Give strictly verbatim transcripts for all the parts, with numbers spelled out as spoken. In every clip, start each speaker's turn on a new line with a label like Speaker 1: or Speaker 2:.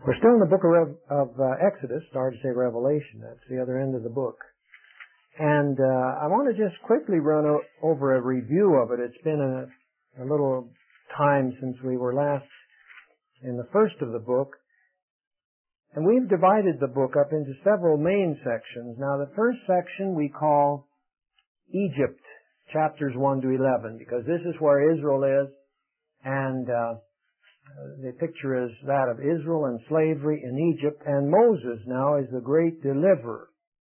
Speaker 1: We're still in the book of, Rev- of uh, Exodus, started to say Revelation. That's the other end of the book. And uh, I want to just quickly run o- over a review of it. It's been a, a little time since we were last in the first of the book. And we've divided the book up into several main sections. Now, the first section we call Egypt, chapters one to eleven, because this is where Israel is, and uh, the picture is that of Israel and slavery in Egypt, and Moses now is the great deliverer.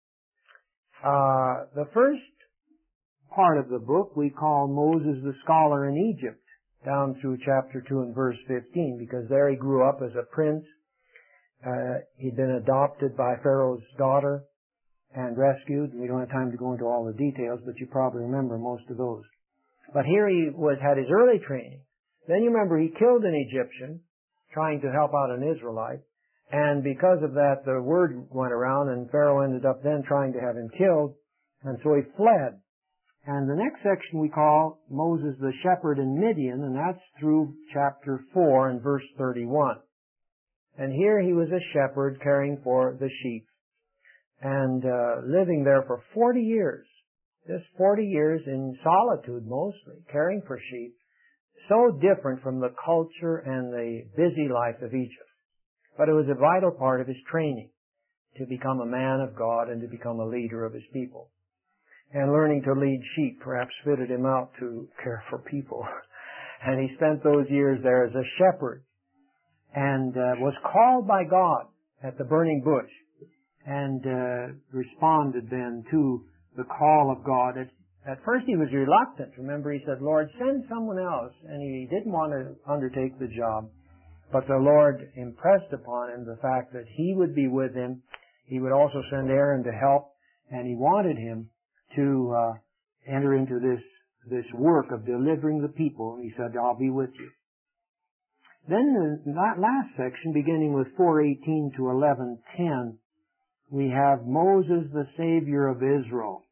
Speaker 1: Uh, the first part of the book we call Moses the scholar in Egypt, down through chapter two and verse fifteen, because there he grew up as a prince. Uh, he'd been adopted by Pharaoh's daughter and rescued. We don't have time to go into all the details, but you probably remember most of those. But here he was had his early training. Then you remember he killed an Egyptian trying to help out an Israelite. And because of that, the word went around, and Pharaoh ended up then trying to have him killed. And so he fled. And the next section we call Moses the shepherd in Midian, and that's through chapter four and verse thirty-one. And here he was a shepherd caring for the sheep and uh, living there for forty years. Just forty years in solitude mostly, caring for sheep. So different from the culture and the busy life of Egypt. But it was a vital part of his training to become a man of God and to become a leader of his people. And learning to lead sheep perhaps fitted him out to care for people. And he spent those years there as a shepherd and uh, was called by God at the burning bush and uh, responded then to the call of God. At, at first he was reluctant. Remember, he said, Lord, send someone else. And he didn't want to undertake the job. But the Lord impressed upon him the fact that he would be with him. He would also send Aaron to help. And he wanted him to uh, enter into this, this work of delivering the people. He said, I'll be with you. Then the last section, beginning with four eighteen to eleven ten, we have Moses, the Savior of Israel.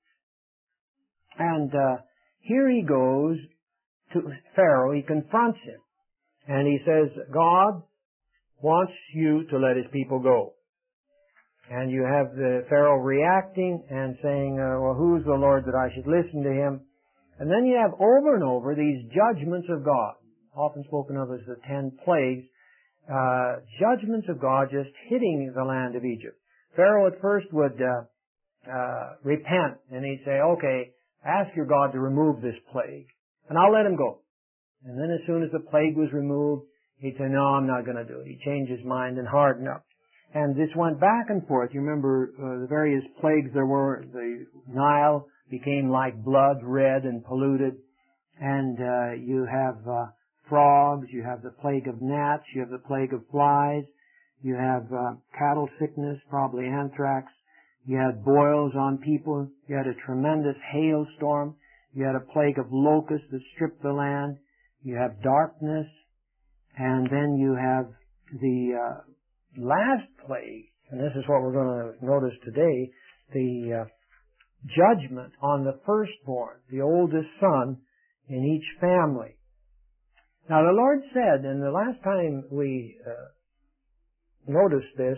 Speaker 1: And uh, here he goes to Pharaoh. He confronts him. And he says, God wants you to let his people go. And you have the Pharaoh reacting and saying, uh, well, who's the Lord that I should listen to him? And then you have over and over these judgments of God, often spoken of as the ten plagues, uh, judgments of God just hitting the land of Egypt. Pharaoh at first would uh, uh, repent, and he'd say, okay, ask your God to remove this plague, and I'll let him go. And then as soon as the plague was removed, he'd say, no, I'm not going to do it. He'd change his mind and harden up. And this went back and forth. You remember uh, the various plagues there were. The Nile became like blood, red and polluted. And uh, you have uh, frogs, you have the plague of gnats, you have the plague of flies, you have uh, cattle sickness, probably anthrax, you had boils on people, you had a tremendous hailstorm, you had a plague of locusts that stripped the land, you have darkness, and then you have the uh, last plague, and this is what we're going to notice today, the uh, judgment on the firstborn, the oldest son in each family. Now the Lord said, and the last time we uh, noticed this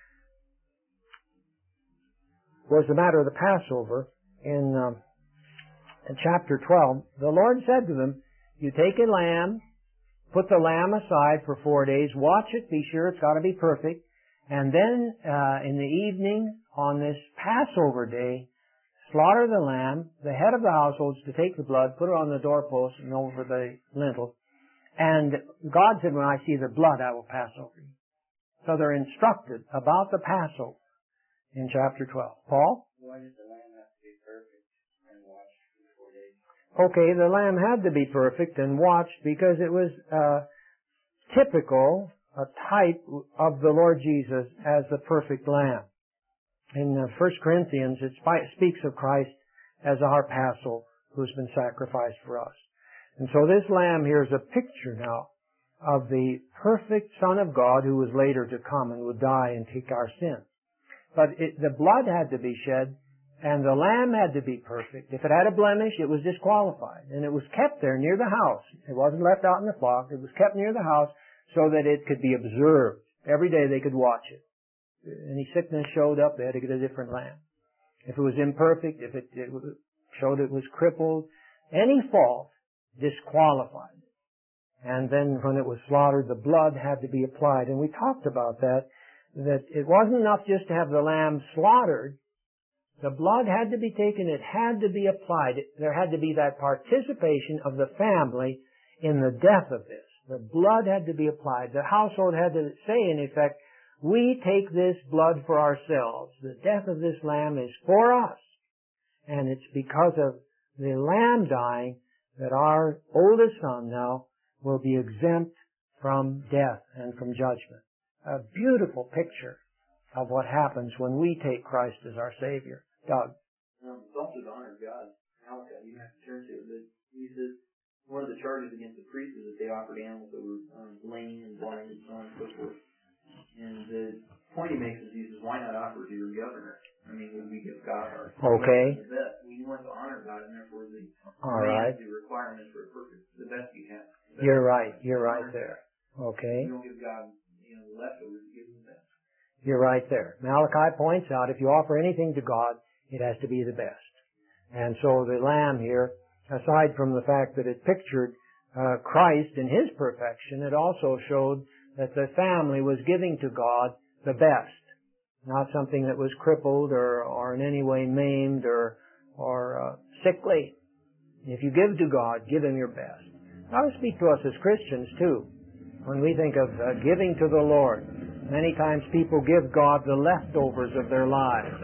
Speaker 1: was the matter of the Passover in, um, in chapter twelve. The Lord said to them, you take a lamb, put the lamb aside for four days, watch it, be sure it's got to be perfect, and then uh, in the evening on this Passover day, slaughter the lamb, the head of the household is to take the blood, put it on the doorpost and over the lintel. And God said, when I see the blood, I will pass over you. So they're instructed about the Passover in chapter twelve. Paul?
Speaker 2: Why did the lamb have to be perfect and watched for four days?
Speaker 1: Okay, the lamb had to be perfect and watched because it was uh, typical, a type of the Lord Jesus as the perfect lamb. In uh, First Corinthians, it speaks of Christ as our Passover, who's been sacrificed for us. And so this lamb here is a picture now of the perfect Son of God who was later to come and would die and take our sin. But it, the blood had to be shed, and the lamb had to be perfect. If it had a blemish, it was disqualified. And it was kept there near the house. It wasn't left out in the flock. It was kept near the house so that it could be observed Every day they could watch it. Any sickness showed up, they had to get a different lamb. If it was imperfect, if it, it showed it was crippled, any fault disqualified it. And then when it was slaughtered, the blood had to be applied. And we talked about that, that it wasn't enough just to have the lamb slaughtered. The blood had to be taken, it had to be applied. There had to be that participation of the family in the death of this. The blood had to be applied. The household had to say, in effect, we take this blood for ourselves. The death of this lamb is for us. And it's because of the lamb dying that our oldest son now will be exempt from death and from judgment. A beautiful picture of what happens when we take Christ as our Savior. Doug?
Speaker 3: Um, it's also to honor God. Malachi, you have to turn to it. But he says one of the charges against the priests is that they offered animals that were um, lame and blind and so on and so forth. And the point he makes is he says, why not offer to your governor? I mean, would we give God our
Speaker 1: okay.
Speaker 3: the best? We want to honor God, and therefore the
Speaker 1: All right.
Speaker 3: the requirements for a perfect, the best you can.
Speaker 1: You're right. You're right there. Okay.
Speaker 3: You don't give God, you know, the leftovers. You give him the best.
Speaker 1: You're right there. Malachi points out if you offer anything to God, it has to be the best. And so the lamb here, aside from the fact that it pictured uh, Christ in His perfection, it also showed that the family was giving to God the best, not something that was crippled or, or in any way maimed or, or uh, sickly. If you give to God, give Him your best. That would speak to us as Christians too. When we think of uh, giving to the Lord, many times people give God the leftovers of their lives.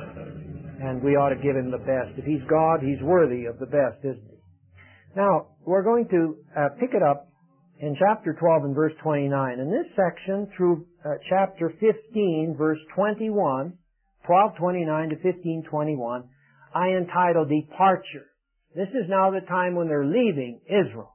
Speaker 1: And we ought to give Him the best. If He's God, He's worthy of the best, isn't He? Now, we're going to uh, pick it up in chapter twelve and verse twenty-nine. In this section, through uh, chapter fifteen, verse twenty-one, twelve twenty-nine to fifteen twenty-one, I entitled Departure. This is now the time when they're leaving Israel.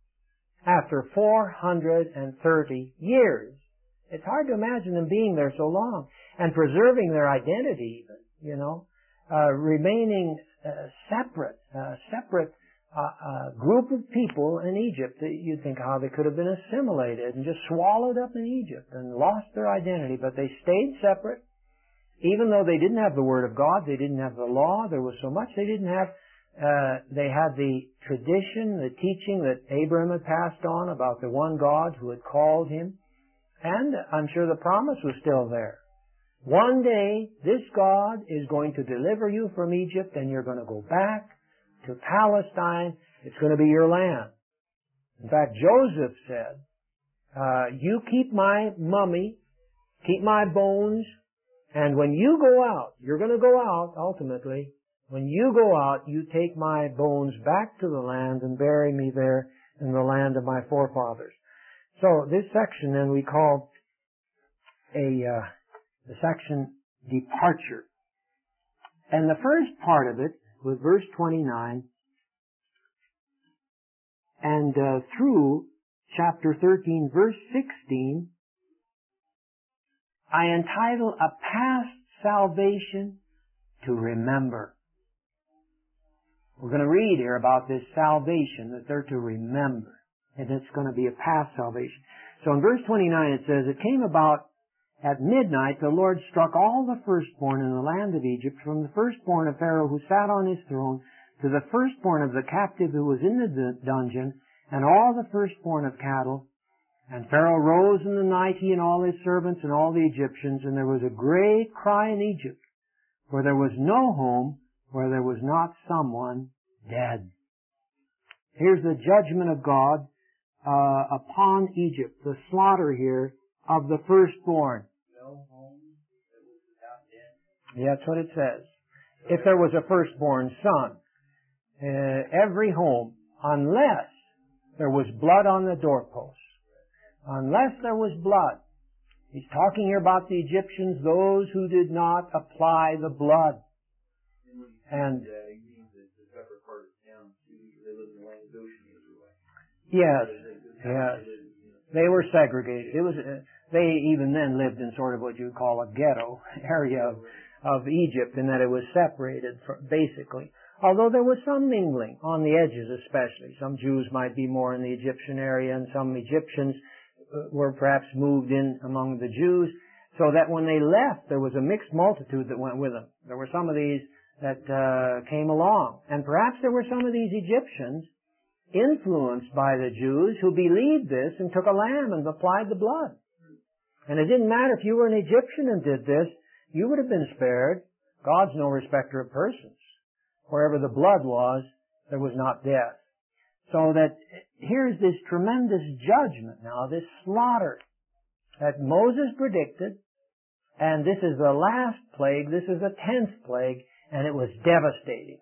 Speaker 1: After four hundred thirty years. It's hard to imagine them being there so long and preserving their identity even, you know. Uh, remaining uh, separate, uh, separate uh, uh, group of people in Egypt. You'd think how they could have been assimilated and just swallowed up in Egypt and lost their identity, but they stayed separate. Even though they didn't have the Word of God, they didn't have the law, there was so much they didn't have. Uh, they had the tradition, the teaching that Abraham had passed on about the one God who had called him, and I'm sure the promise was still there. One day, this God is going to deliver you from Egypt and you're going to go back to Palestine. It's going to be your land. In fact, Joseph said, uh, you keep my mummy, keep my bones, and when you go out, you're going to go out ultimately, when you go out, you take my bones back to the land and bury me there in the land of my forefathers. So this section then we call a, uh, the section Departure. And the first part of it, with verse twenty-nine, and uh, through chapter thirteen, verse sixteen, I entitle A Past Salvation to Remember. We're going to read here about this salvation that they're to remember. And it's going to be a past salvation. So in verse twenty-nine it says, it came about at midnight the Lord struck all the firstborn in the land of Egypt, from the firstborn of Pharaoh who sat on his throne, to the firstborn of the captive who was in the dungeon, and all the firstborn of cattle. And Pharaoh rose in the night, he and all his servants and all the Egyptians, and there was a great cry in Egypt, for there was no home where there was not someone dead. Here's the judgment of God uh, upon Egypt, the slaughter here of the firstborn.
Speaker 2: No home that was without dead.
Speaker 1: Yeah, that's what it says. If there was a firstborn son, uh, every home, unless there was blood on the doorposts, unless there was blood. He's talking here about the Egyptians, those who did not apply the blood.
Speaker 3: And uh, he means that the separate part of town, they live in the land of Goshen, Israel.
Speaker 1: Yes, yes. They were segregated. It was. Uh, they even then lived in sort of what you would call a ghetto area of, of Egypt, in that it was separated from, basically. Although there was some mingling on the edges, especially. Some Jews might be more in the Egyptian area, and some Egyptians were perhaps moved in among the Jews, so that when they left, there was a mixed multitude that went with them. There were some of these that uh, came along. And perhaps there were some of these Egyptians influenced by the Jews who believed this and took a lamb and applied the blood. And it didn't matter if you were an Egyptian and did this, you would have been spared. God's no respecter of persons. Wherever the blood was, there was not death. So that here's this tremendous judgment now, this slaughter that Moses predicted, and this is the last plague, this is the tenth plague, and it was devastating.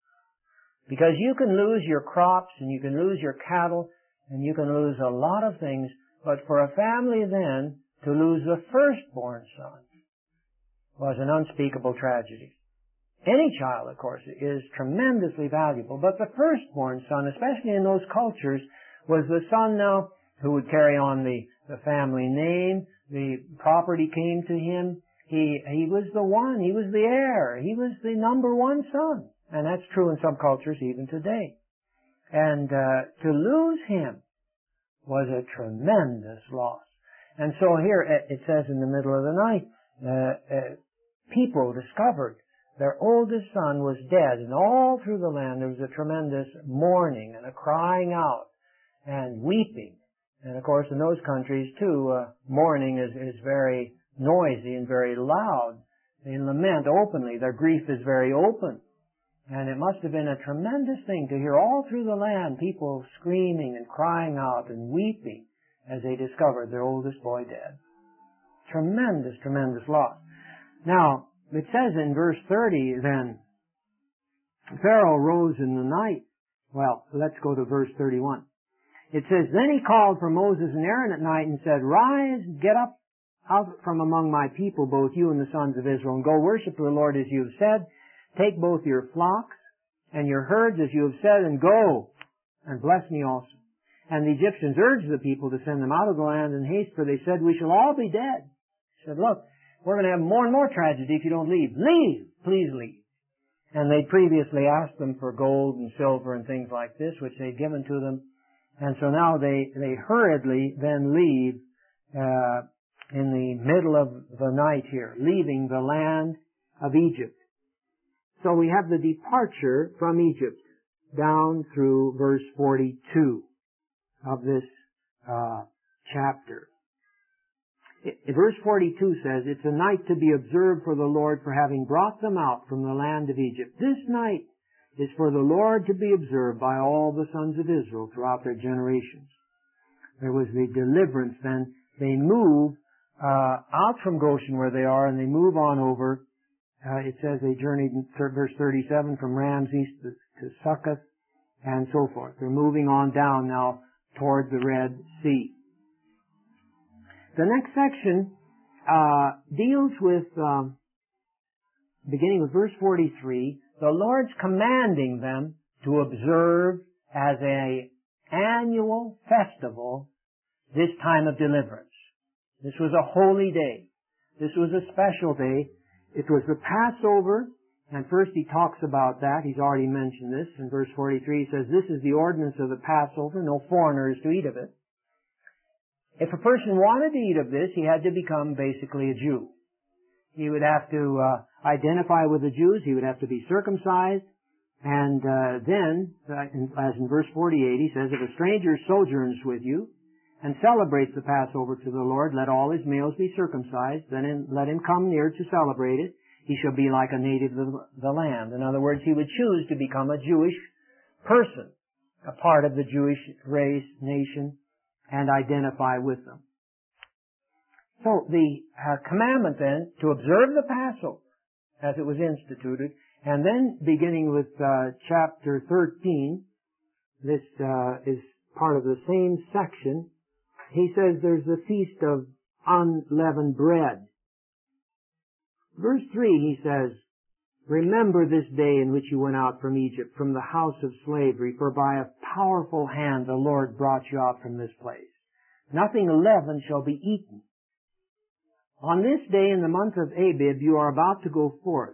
Speaker 1: Because you can lose your crops, and you can lose your cattle, and you can lose a lot of things, but for a family then to lose the firstborn son was an unspeakable tragedy. Any child, of course, is tremendously valuable, but the firstborn son, especially in those cultures, was the son now who would carry on the, the family name, the property came to him, he, he was the one, he was the heir, he was the number one son. And that's true in some cultures even today. And uh, to lose him was a tremendous loss. And so here it says in the middle of the night, uh, uh, people discovered their oldest son was dead, and all through the land there was a tremendous mourning and a crying out and weeping. And of course in those countries too, uh, mourning is, is very noisy and very loud. They lament openly. Their grief is very open. And it must have been a tremendous thing to hear all through the land people screaming and crying out and weeping as they discovered their oldest boy dead. Tremendous, tremendous loss. Now, it says in verse thirty then, Pharaoh rose in the night. Well, let's go to verse thirty-one. It says, Then he called for Moses and Aaron at night and said, Rise, get up out from among my people, both you and the sons of Israel, and go worship the Lord as you have said. Take both your flocks and your herds as you have said, and go, and bless me also. And the Egyptians urged the people to send them out of the land in haste, for they said, We shall all be dead. He said, Look, we're going to have more and more tragedy if you don't leave. Leave! Please leave. And they'd previously asked them for gold and silver and things like this, which they'd given to them. And so now they, they hurriedly then leave uh, in the middle of the night here, leaving the land of Egypt. So we have the departure from Egypt down through verse forty-two of this uh, chapter. It, verse forty-two says, It's a night to be observed for the Lord for having brought them out from the land of Egypt. This night is for the Lord to be observed by all the sons of Israel throughout their generations. There was the deliverance then. They move uh, out from Goshen where they are, and they move on over. Uh, it says they journeyed in verse thirty-seven from Ramses to, to Succoth and so forth. They're moving on down now toward the Red Sea. The next section uh, deals with, um, beginning with verse forty-three, the Lord's commanding them to observe as a annual festival this time of deliverance. This was a holy day. This was a special day. It was the Passover, and first he talks about that. He's already mentioned this. In verse forty-three he says, This is the ordinance of the Passover. No foreigner is to eat of it. If a person wanted to eat of this, he had to become basically a Jew. He would have to uh, identify with the Jews. He would have to be circumcised. And uh, then, uh, as in verse forty-eight, he says, If a stranger sojourns with you and celebrates the Passover to the Lord, let all his males be circumcised, then in, let him come near to celebrate it. He shall be like a native of the land. In other words, he would choose to become a Jewish person, a part of the Jewish race, nation, and identify with them. So the uh, commandment then to observe the Passover as it was instituted, and then beginning with uh, chapter thirteen, this uh, is part of the same section. He says there's the feast of unleavened bread. Verse three he says, Remember this day in which you went out from Egypt, from the house of slavery, for by a powerful hand the Lord brought you out from this place. Nothing leavened shall be eaten. On this day in the month of Abib you are about to go forth.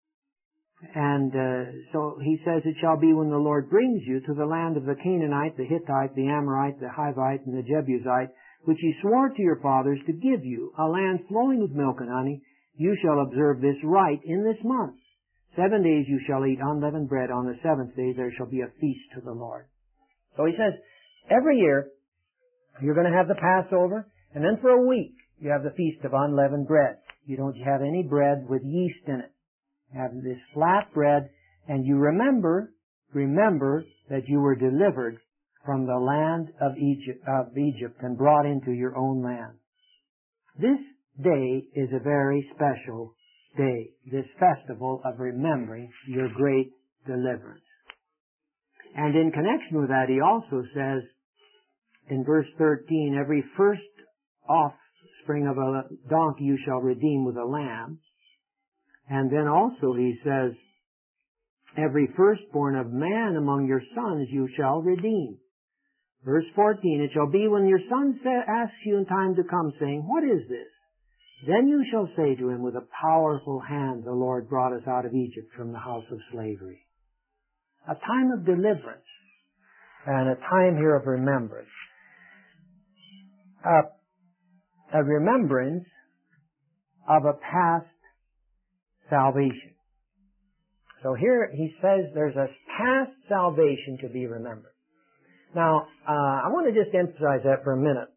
Speaker 1: And uh, so he says, It shall be when the Lord brings you to the land of the Canaanite, the Hittite, the Amorite, the Hivite, and the Jebusite, which he swore to your fathers to give you, a land flowing with milk and honey, you shall observe this rite in this month. Seven days you shall eat unleavened bread. On the seventh day there shall be a feast to the Lord. So he says, every year you're going to have the Passover, and then for a week you have the feast of unleavened bread. You don't have any bread with yeast in it. You have this flat bread, and you remember, remember that you were delivered from the land of Egypt, of Egypt and brought into your own land. This day is a very special day, this festival of remembering your great deliverance. And in connection with that, he also says in verse thirteen, every first offspring of a donkey you shall redeem with a lamb. And then also he says, every firstborn of man among your sons you shall redeem. Verse fourteen, it shall be when your son asks you in time to come, saying, what is this? Then you shall say to him, with a powerful hand the Lord brought us out of Egypt from the house of slavery. A time of deliverance and a time here of remembrance. A, a remembrance of a past salvation. So here he says there's a past salvation to be remembered. Now, uh, I want to just emphasize that for a minute.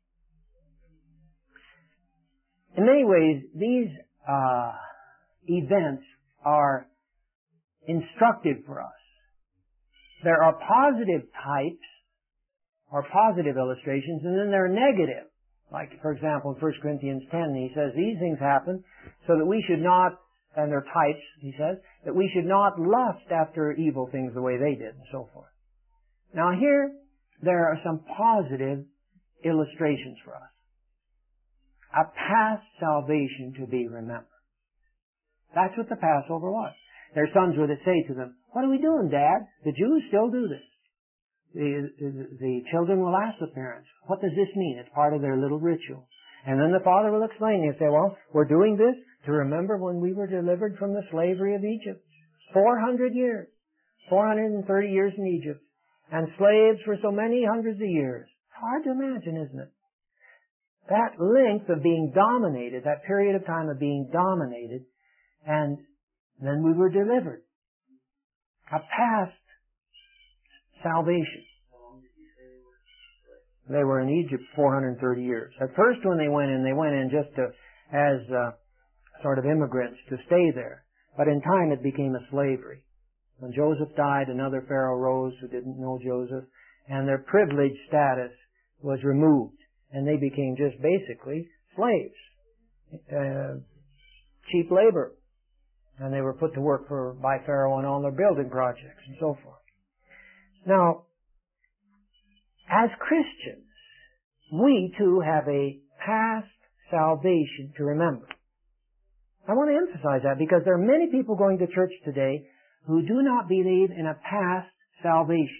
Speaker 1: In many ways, these uh, events are instructive for us. There are positive types or positive illustrations, and then there are negative. Like, for example, in First Corinthians ten, he says these things happen so that we should not, and they're types, he says, that we should not lust after evil things the way they did, and so forth. Now here, there are some positive illustrations for us. A past salvation to be remembered. That's what the Passover was. Their sons would say to them, what are we doing, Dad? The Jews still do this. The, the, the children will ask the parents, what does this mean? It's part of their little ritual. And then the father will explain. He'll say, well, we're doing this to remember when we were delivered from the slavery of Egypt. four hundred years. four hundred thirty years in Egypt. And slaves for so many hundreds of years. It's hard to imagine, isn't it? That length of being dominated, that period of time of being dominated, and then we were delivered. A past salvation. They were in Egypt four hundred thirty years. At first when they went in, they went in just to, as uh, sort of immigrants to stay there. But in time it became a slavery. When Joseph died, another Pharaoh rose who didn't know Joseph, and their privileged status was removed. And they became just basically slaves. Uh, cheap labor. And they were put to work for by Pharaoh on all their building projects and so forth. Now, as Christians, we too have a past salvation to remember. I want to emphasize that because there are many people going to church today who do not believe in a past salvation.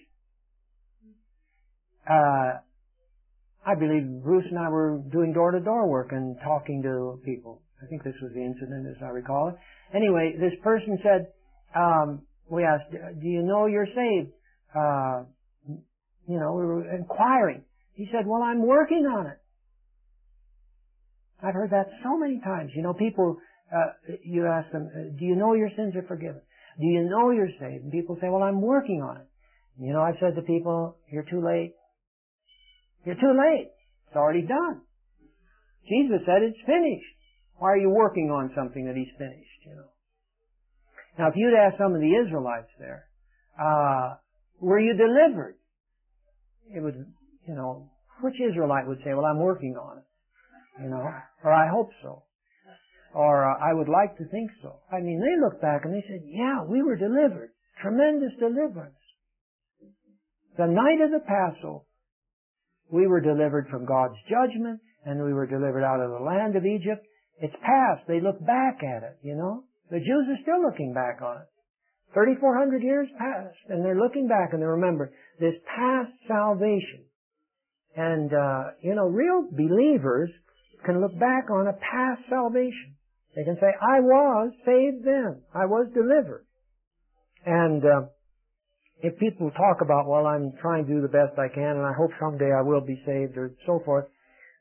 Speaker 1: Uh, I believe Bruce and I were doing door-to-door work and talking to people. I think this was the incident, as I recall it. Anyway, this person said, um, we asked, do you know you're saved? Uh, you know, we were inquiring. He said, well, I'm working on it. I've heard that so many times. You know, people, uh, you ask them, do you know your sins are forgiven? Do you know you're saved? And people say, well, I'm working on it. You know, I've said to people, you're too late. You're too late. It's already done. Jesus said it's finished. Why are you working on something that He's finished, you know? Now, if you'd ask some of the Israelites there, uh, were you delivered? It would, you know, which Israelite would say, well, I'm working on it, you know, or I hope so, or uh, I would like to think so. I mean, they looked back and they said, yeah, we were delivered. Tremendous deliverance. The night of the Passover, we were delivered from God's judgment, and we were delivered out of the land of Egypt. It's past. They look back at it, you know. The Jews are still looking back on it. thirty-four hundred years past, and they're looking back and they remember this past salvation. And, uh, you know, real believers can look back on a past salvation. They can say, I was saved then. I was delivered. And, uh, if people talk about, well, I'm trying to do the best I can and I hope someday I will be saved or so forth,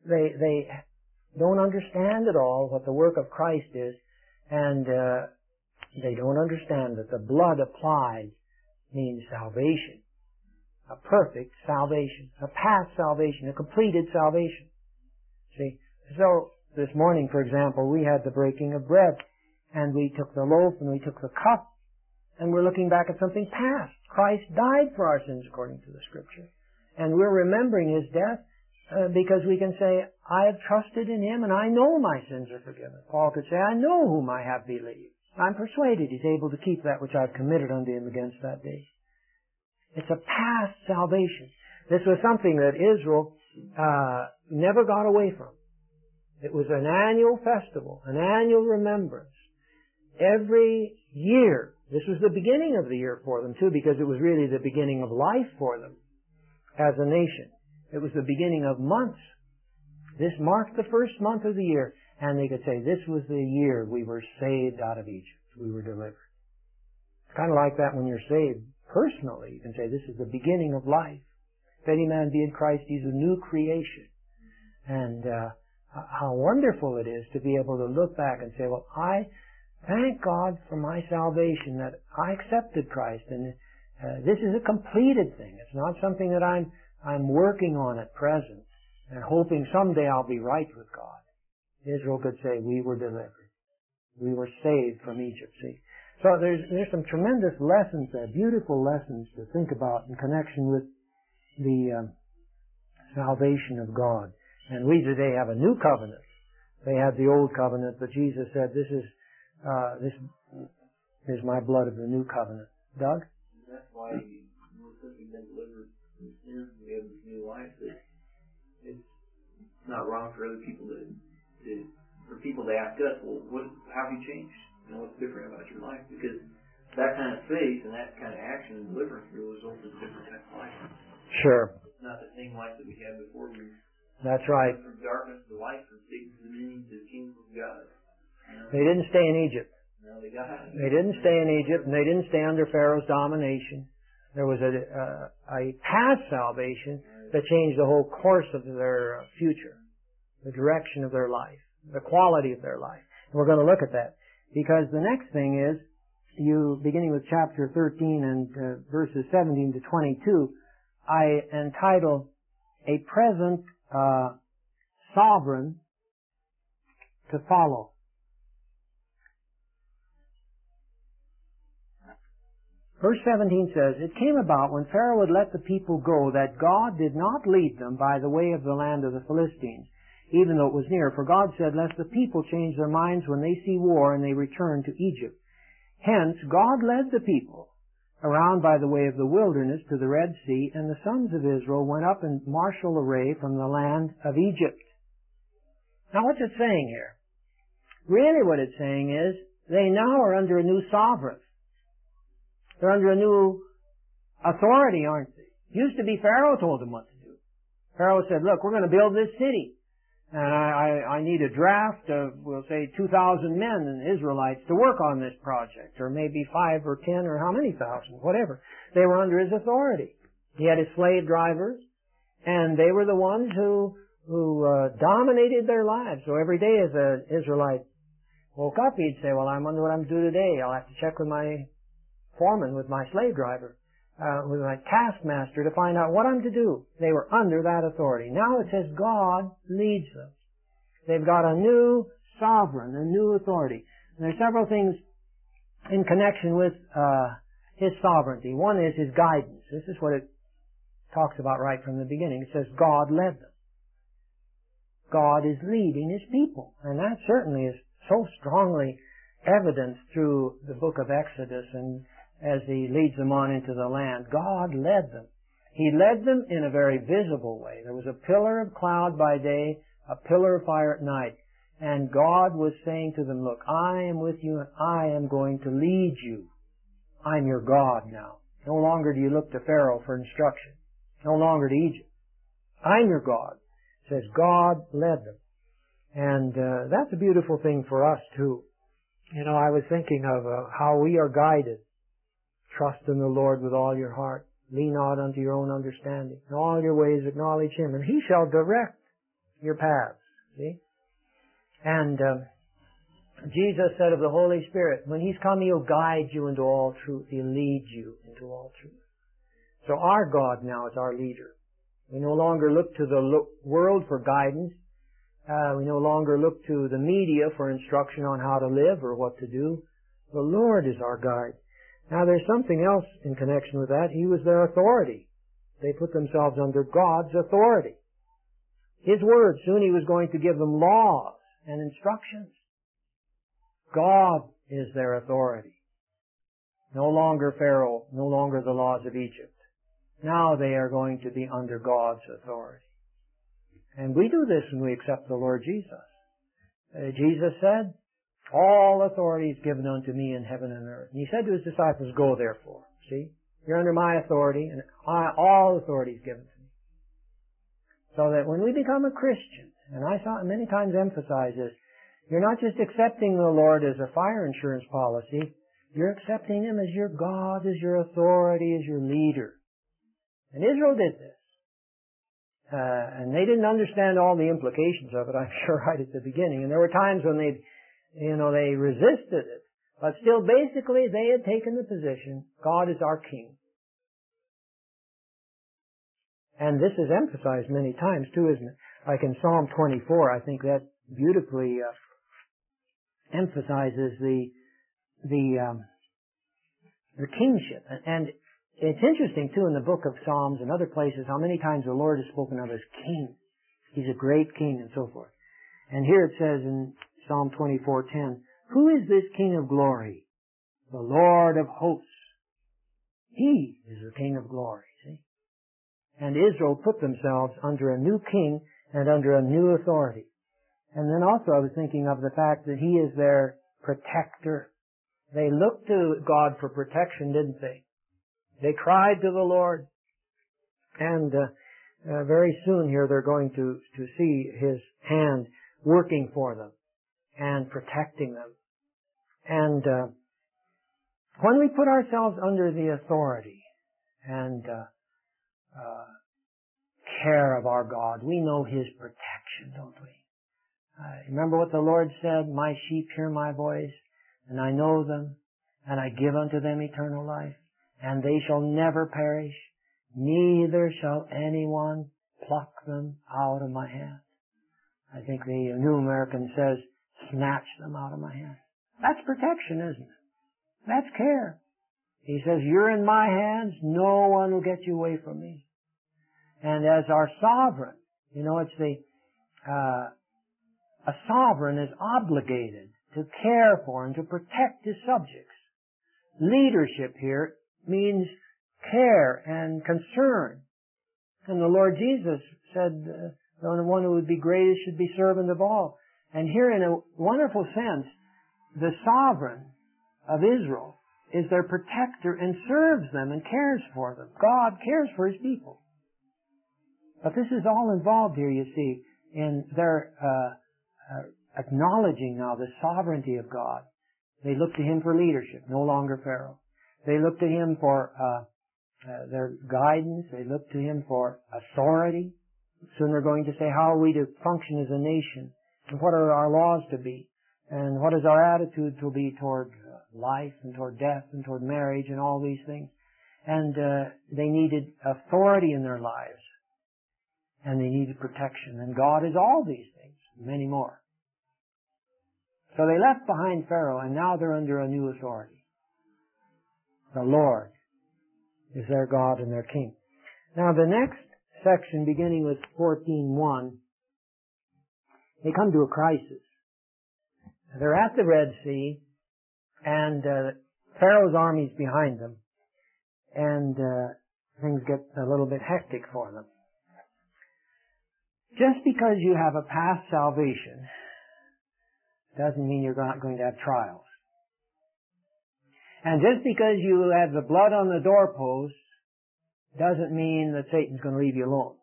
Speaker 1: they they don't understand at all what the work of Christ is, and uh, they don't understand that the blood applied means salvation, a perfect salvation, a past salvation, a completed salvation. See, so this morning, for example, we had the breaking of bread, and we took the loaf and we took the cup, and we're looking back at something past. Christ died for our sins according to the Scripture, and we're remembering His death uh, because we can say, I have trusted in Him and I know my sins are forgiven. Paul could say, I know whom I have believed. I'm persuaded He's able to keep that which I've committed unto Him against that day. It's a past salvation. This was something that Israel uh, never got away from. It was an annual festival, an annual remembrance. Every year, this was the beginning of the year for them too, because it was really the beginning of life for them as a nation. It was the beginning of months. This marked the first month of the year, and they could say, this was the year we were saved out of Egypt. We were delivered. It's kind of like that when you're saved personally. You can say, this is the beginning of life. If any man be in Christ, he's a new creation. And uh, how wonderful it is to be able to look back and say, well, I thank God for my salvation, that I accepted Christ, and uh, this is a completed thing. It's not something that I'm I'm working on at present and hoping someday I'll be right with God. Israel could say, we were delivered. We were saved from Egypt. See? So there's there's some tremendous lessons there, beautiful lessons to think about in connection with the um, salvation of God. And we today have a new covenant. They had the old covenant, but Jesus said, this is uh, this is my blood of the new covenant. Doug?
Speaker 3: That's why most of we've been delivered from sin. We have this new life. That it's not wrong for other people to, to for people to ask us, well, what, how have you changed? You know, what's different about your life? Because that kind of faith and that kind of action and deliverance will result in a different kind of life.
Speaker 1: Sure.
Speaker 3: It's not the same life that we had before. We
Speaker 1: That's right.
Speaker 3: From darkness to light, from Satan's dominion to the kingdom of God. You know?
Speaker 1: They didn't stay in Egypt.
Speaker 3: No, they got it.
Speaker 1: They didn't stay in Egypt, and they didn't stay under Pharaoh's domination. There was a, a, a past salvation that changed the whole course of their future, the direction of their life, the quality of their life. And we're going to look at that, because the next thing is, you beginning with chapter thirteen and uh, verses seventeen to twenty-two, I entitle a present uh, sovereign to follow. Verse seventeen says, it came about when Pharaoh would let the people go that God did not lead them by the way of the land of the Philistines, even though it was near. For God said, lest the people change their minds when they see war and they return to Egypt. Hence, God led the people around by the way of the wilderness to the Red Sea, and the sons of Israel went up in martial array from the land of Egypt. Now, what's it saying here? Really what it's saying is, they now are under a new sovereign. They're under a new authority, aren't they? Used to be Pharaoh told them what to do. Pharaoh said, look, we're going to build this city. And I, I, I need a draft of, we'll say, two thousand men and Israelites to work on this project. Or maybe five or ten or how many thousand, whatever. They were under his authority. He had his slave drivers. And they were the ones who, who uh, dominated their lives. So every day as an Israelite woke up, he'd say, well, I wonder what I'm to do today. I'll have to check with my foreman, with my slave driver, uh, with my taskmaster to find out what I'm to do. They were under that authority. Now it says God leads them. They've got a new sovereign, a new authority. And there are several things in connection with uh, his sovereignty. One is his guidance. This is what it talks about right from the beginning. It says God led them. God is leading his people. And that certainly is so strongly evidenced through the book of Exodus, and as he leads them on into the land. God led them. He led them in a very visible way. There was a pillar of cloud by day, a pillar of fire at night. And God was saying to them, look, I am with you and I am going to lead you. I'm your God now. No longer do you look to Pharaoh for instruction. No longer to Egypt. I'm your God. It says God led them. And uh, that's a beautiful thing for us too. You know, I was thinking of uh, how we are guided. Trust in the Lord with all your heart. Lean not unto your own understanding. In all your ways acknowledge him, and he shall direct your paths. See? And uh, Jesus said of the Holy Spirit, when He's come, He'll guide you into all truth. He'll lead you into all truth. So our God now is our leader. We no longer look to the lo- world for guidance. Uh, we no longer look to the media for instruction on how to live or what to do. The Lord is our guide. Now there's something else in connection with that. He was their authority. They put themselves under God's authority. His word, soon He was going to give them laws and instructions. God is their authority. No longer Pharaoh, no longer the laws of Egypt. Now they are going to be under God's authority. And we do this when we accept the Lord Jesus. Uh, Jesus said, all authority is given unto me in heaven and earth. And He said to His disciples, go therefore. See? You're under my authority, and I, all authority is given to me. So that when we become a Christian, and I saw many times emphasize this, you're not just accepting the Lord as a fire insurance policy, you're accepting Him as your God, as your authority, as your leader. And Israel did this. Uh, and they didn't understand all the implications of it, I'm sure, right at the beginning. And there were times when they, you know, they resisted it. But still, basically, they had taken the position, God is our King. And this is emphasized many times, too, isn't it? Like in Psalm twenty-four, I think that beautifully uh, emphasizes the the um, the kingship. And it's interesting, too, in the book of Psalms and other places, how many times the Lord is spoken of as King. He's a great King and so forth. And here it says in Psalm twenty-four ten, who is this King of glory? The Lord of hosts. He is the King of glory, see? And Israel put themselves under a new king and under a new authority. And then also I was thinking of the fact that He is their protector. They looked to God for protection, didn't they? They cried to the Lord. And uh, uh, very soon here they're going to, to see His hand working for them and protecting them. And uh, when we put ourselves under the authority and uh, uh, care of our God, we know His protection, don't we? Uh, remember what the Lord said, my sheep hear my voice, and I know them, and I give unto them eternal life, and they shall never perish, neither shall anyone pluck them out of my hand. I think the New American says, snatch them out of my hand. That's protection, isn't it? That's care. He says, you're in my hands, no one will get you away from me. And as our sovereign, you know, it's the, uh, a sovereign is obligated to care for and to protect his subjects. Leadership here means care and concern. And the Lord Jesus said, uh, the one who would be greatest should be servant of all. And here in a wonderful sense, the sovereign of Israel is their protector and serves them and cares for them. God cares for His people. But this is all involved here, you see, in their uh, uh, acknowledging now the sovereignty of God. They look to Him for leadership, no longer Pharaoh. They look to Him for uh, uh, their guidance. They look to Him for authority. Soon they're going to say, how are we to function as a nation? And what are our laws to be? And what is our attitude to be toward uh, life and toward death and toward marriage and all these things? And uh, they needed authority in their lives. And they needed protection. And God is all these things, many more. So they left behind Pharaoh, and now they're under a new authority. The Lord is their God and their King. Now the next section, beginning with fourteen one, they come to a crisis. They're at the Red Sea, and uh, Pharaoh's army's behind them, and uh, things get a little bit hectic for them. Just because you have a past salvation doesn't mean you're not going to have trials. And just because you have the blood on the doorpost doesn't mean that Satan's going to leave you alone.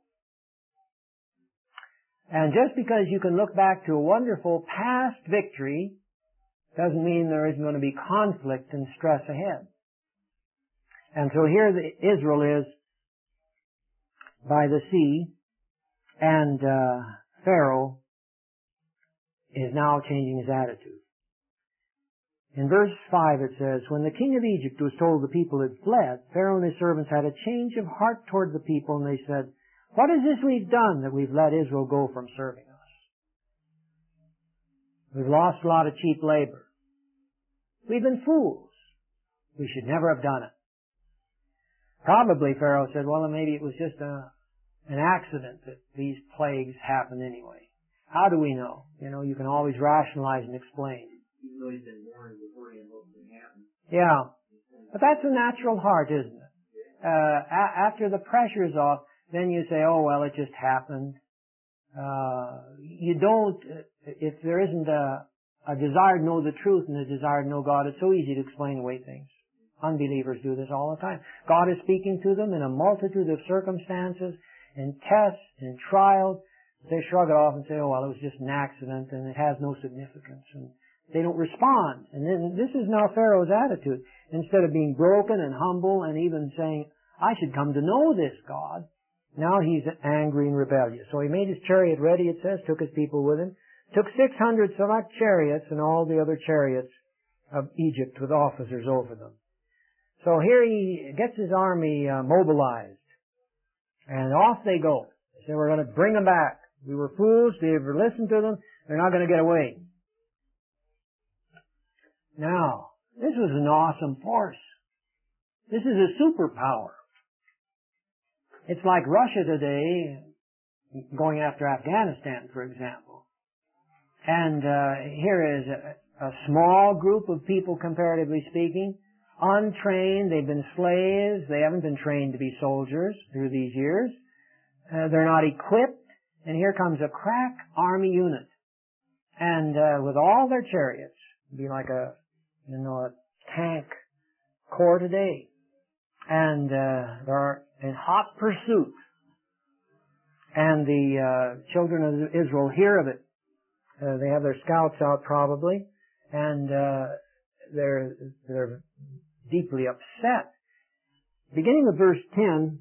Speaker 1: And just because you can look back to a wonderful past victory doesn't mean there isn't going to be conflict and stress ahead. And so here the, Israel is by the sea, and uh, Pharaoh is now changing his attitude. In verse five it says, when the king of Egypt was told the people had fled, Pharaoh and his servants had a change of heart toward the people, and they said, what is this we've done that we've let Israel go from serving us? We've lost a lot of cheap labor. We've been fools. We should never have done it. Probably Pharaoh said, well, maybe it was just a, an accident that these plagues happened anyway. How do we know? You know, you can always rationalize and explain.
Speaker 3: Even though he's been warned beforehand what was going to happen.
Speaker 1: Yeah. But that's a natural heart, isn't it? Uh, a- after the pressure's off, then you say, oh, well, it just happened. Uh, you don't, if there isn't a, a desire to know the truth and a desire to know God, it's so easy to explain away things. Unbelievers do this all the time. God is speaking to them in a multitude of circumstances and tests and trials. They shrug it off and say, oh, well, it was just an accident and it has no significance. And they don't respond. And then this is now Pharaoh's attitude. Instead of being broken and humble and even saying, I should come to know this God, now he's angry and rebellious. So he made his chariot ready, it says, took his people with him, took six hundred select chariots and all the other chariots of Egypt with officers over them. So here he gets his army uh, mobilized. And off they go. They say, we're going to bring them back. We were fools. They ever listened to them. They're not going to get away. Now, this was an awesome force. This is a superpower. It's like Russia today going after Afghanistan, for example. And uh, here is a, a small group of people, comparatively speaking, untrained. They've been slaves. They haven't been trained to be soldiers through these years. Uh, they're not equipped. And here comes a crack army unit. And uh, with all their chariots, it'd be like a, you know, a tank corps today. And uh, they're in hot pursuit. And the uh, children of Israel hear of it. Uh, they have their scouts out probably. And uh, they're, they're deeply upset. Beginning with verse ten,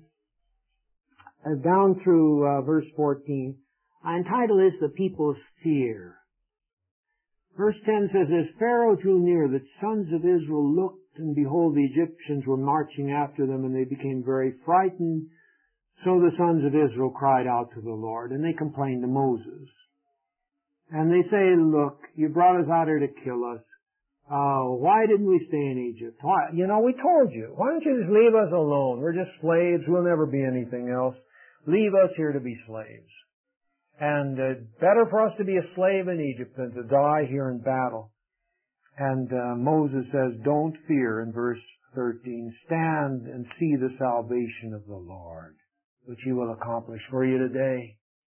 Speaker 1: uh, down through uh, verse fourteen, I entitle this The People's Fear. Verse ten says, as Pharaoh drew near, the sons of Israel looked, and behold, the Egyptians were marching after them, and they became very frightened. So the sons of Israel cried out to the Lord, and they complained to Moses. And they say, look, you brought us out here to kill us. Uh, why didn't we stay in Egypt? Why? You know, we told you. Why don't you just leave us alone? We're just slaves. We'll never be anything else. Leave us here to be slaves. And uh, better for us to be a slave in Egypt than to die here in battle. And uh, Moses says, don't fear in verse thirteen. Stand and see the salvation of the Lord, which he will accomplish for you today.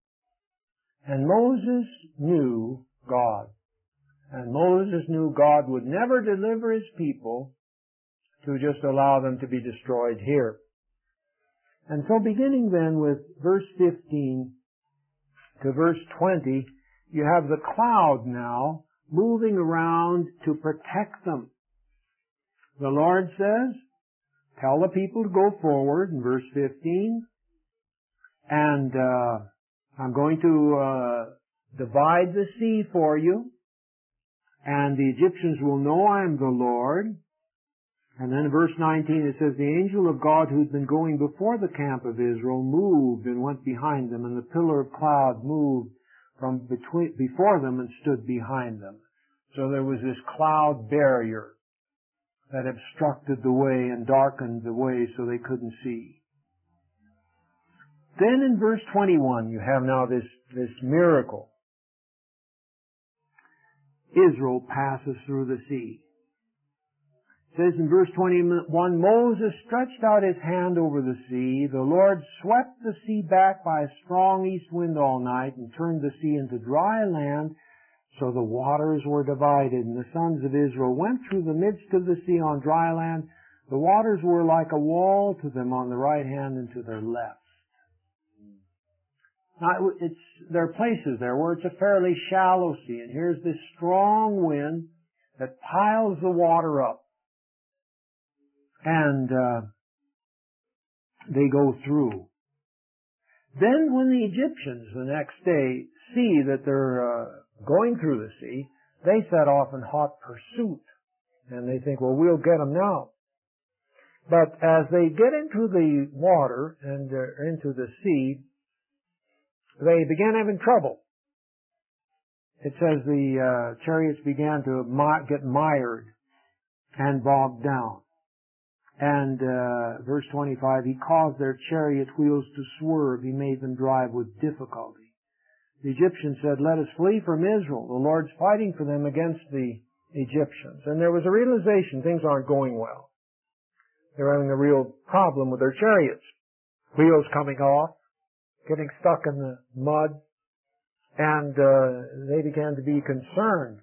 Speaker 1: And Moses knew God. And Moses knew God would never deliver his people to just allow them to be destroyed here. And so beginning then with verse fifteen to verse twenty, you have the cloud now moving around to protect them. The Lord says, tell the people to go forward in verse fifteen, and uh, I'm going to uh, divide the sea for you, and the Egyptians will know I am the Lord. And then in verse nineteen it says, the angel of God who'd been going before the camp of Israel moved and went behind them, and the pillar of cloud moved from between, before them and stood behind them. So there was this cloud barrier that obstructed the way and darkened the way so they couldn't see. Then in verse twenty-one you have now this, this miracle. Israel passes through the sea. It says in verse twenty-one, Moses stretched out his hand over the sea. The Lord swept the sea back by a strong east wind all night and turned the sea into dry land, so the waters were divided. And the sons of Israel went through the midst of the sea on dry land. The waters were like a wall to them on the right hand and to their left. Now, it's, there are places there where it's a fairly shallow sea, and here's this strong wind that piles the water up. And uh, they go through. Then when the Egyptians the next day see that they're uh, going through the sea, they set off in hot pursuit. And they think, well, we'll get them now. But as they get into the water and uh, into the sea, they began having trouble. It says the uh, chariots began to mi- get mired and bogged down. And uh, verse twenty-five, he caused their chariot wheels to swerve. He made them drive with difficulty. The Egyptians said, let us flee from Israel. The Lord's fighting for them against the Egyptians. And there was a realization things aren't going well. They're having a real problem with their chariots. Wheels coming off, getting stuck in the mud, and uh, they began to be concerned.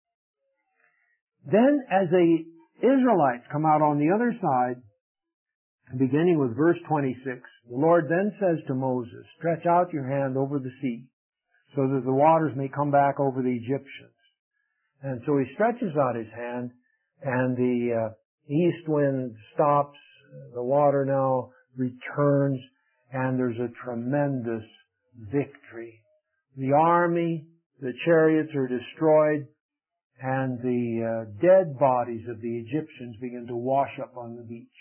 Speaker 1: Then as the Israelites come out on the other side, beginning with verse twenty-six, the Lord then says to Moses, stretch out your hand over the sea, so that the waters may come back over the Egyptians. And so he stretches out his hand, and the uh, east wind stops, the water now returns, and there's a tremendous victory. The army, the chariots are destroyed, and the uh, dead bodies of the Egyptians begin to wash up on the beach.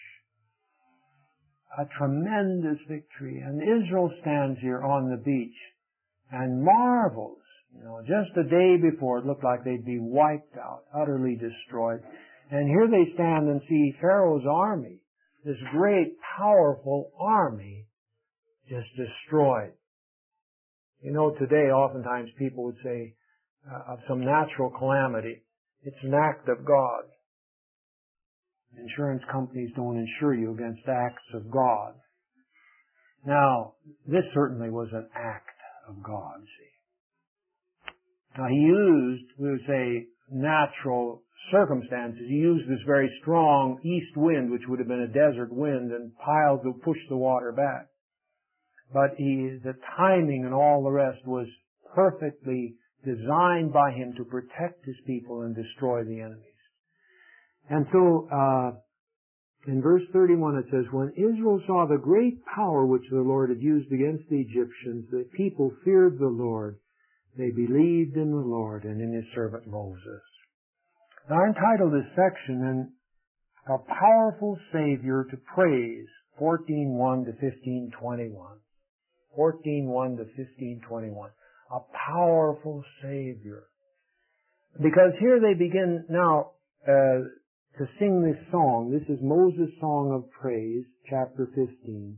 Speaker 1: A tremendous victory. And Israel stands here on the beach and marvels. You know, just a day before it looked like they'd be wiped out, utterly destroyed. And here they stand and see Pharaoh's army, this great, powerful army, just destroyed. You know, today oftentimes people would say uh, of some natural calamity, it's an act of God. Insurance companies don't insure you against acts of God. Now, this certainly was an act of God, see. Now, he used, we would say, natural circumstances. He used this very strong east wind, which would have been a desert wind, and piled to push the water back. But he, the timing and all the rest was perfectly designed by him to protect his people and destroy the enemies. And so, uh, in verse thirty-one it says, when Israel saw the great power which the Lord had used against the Egyptians, the people feared the Lord. They believed in the Lord and in his servant Moses. Now I entitled this section, in A Powerful Savior to Praise, fourteen one to fifteen twenty-one. fourteen one to fifteen twenty-one. A powerful Savior. Because here they begin now uh, to sing this song. This is Moses' Song of Praise, chapter fifteen.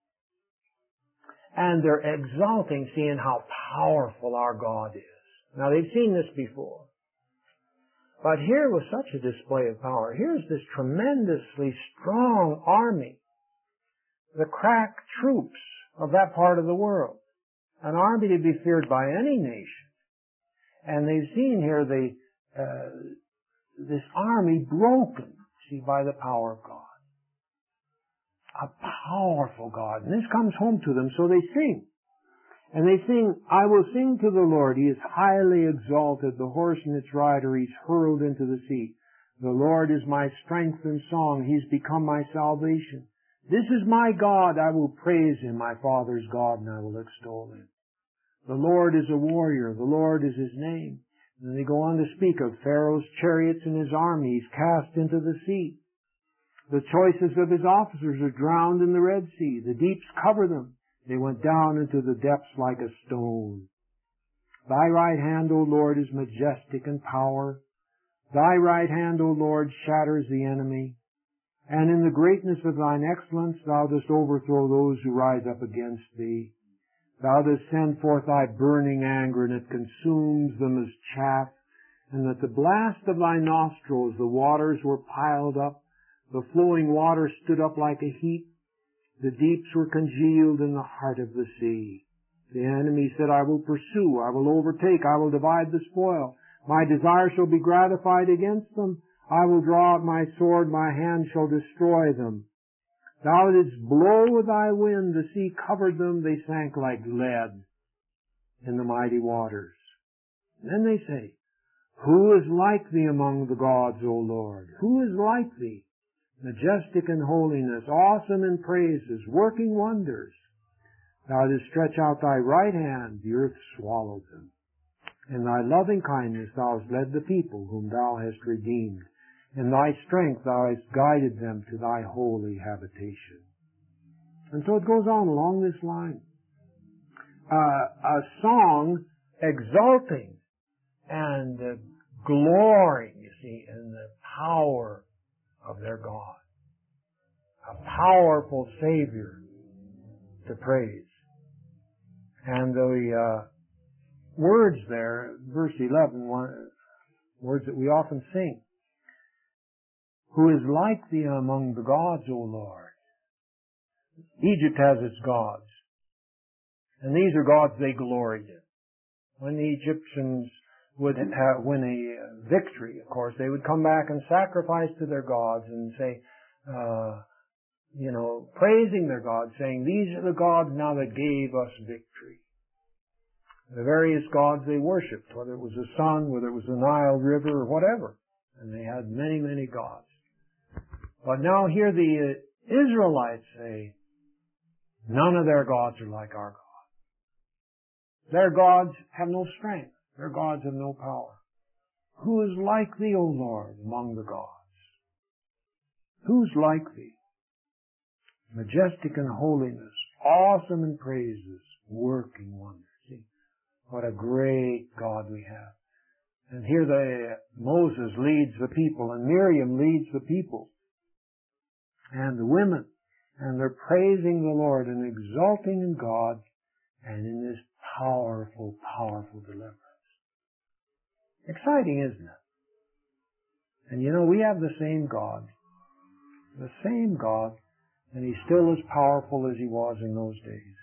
Speaker 1: And they're exalting, seeing how powerful our God is. Now they've seen this before. But here was such a display of power. Here's this tremendously strong army. The crack troops of that part of the world. An army to be feared by any nation. And they've seen here the, uh, this army broken, see, by the power of God. A powerful God. And this comes home to them, so they sing. And they sing, I will sing to the Lord. He is highly exalted. The horse and its rider he's hurled into the sea. The Lord is my strength and song. He's become my salvation. This is my God. I will praise him, my Father's God, and I will extol him. The Lord is a warrior. The Lord is his name. And they go on to speak of Pharaoh's chariots and his armies cast into the sea. The choicest of his officers are drowned in the Red Sea. The deeps cover them. They went down into the depths like a stone. Thy right hand, O Lord, is majestic in power. Thy right hand, O Lord, shatters the enemy. And in the greatness of thine excellence thou dost overthrow those who rise up against thee. Thou dost send forth thy burning anger, and it consumes them as chaff. And at the blast of thy nostrils the waters were piled up. The flowing waters stood up like a heap. The deeps were congealed in the heart of the sea. The enemy said, I will pursue, I will overtake, I will divide the spoil. My desire shall be gratified against them. I will draw out my sword, my hand shall destroy them. Thou didst blow with thy wind, the sea covered them, they sank like lead in the mighty waters. And then they say, who is like thee among the gods, O Lord? Who is like thee? Majestic in holiness, awesome in praises, working wonders.
Speaker 4: Thou didst stretch out thy right hand, the earth swallowed them. In thy loving kindness thou hast led the people whom thou hast redeemed. In thy strength thou hast guided them to thy holy habitation. And so it goes on along this line. Uh, a song exalting and uh, glorying, you see, in the power of their God. A powerful Savior to praise. And the uh, words there, verse eleven, one, words that we often sing. Who is like thee among the gods, O Lord? Egypt has its gods. And these are gods they gloried in. When the Egyptians would have, win a victory, of course, they would come back and sacrifice to their gods and say, uh, you know, praising their gods, saying, these are the gods now that gave us victory. The various gods they worshipped, whether it was the sun, whether it was the Nile River, or whatever. And they had many, many gods. But now here the Israelites say, none of their gods are like our God. Their gods have no strength. Their gods have no power. Who is like thee, O Lord, among the gods? Who's like thee? Majestic in holiness, awesome in praises, working wonders. See, what a great God we have. And here the Moses leads the people, and Miriam leads the people, and the women, and they're praising the Lord and exalting in God and in this powerful, powerful deliverance. Exciting, isn't it? And you know, we have the same God, the same God, and He's still as powerful as He was in those days.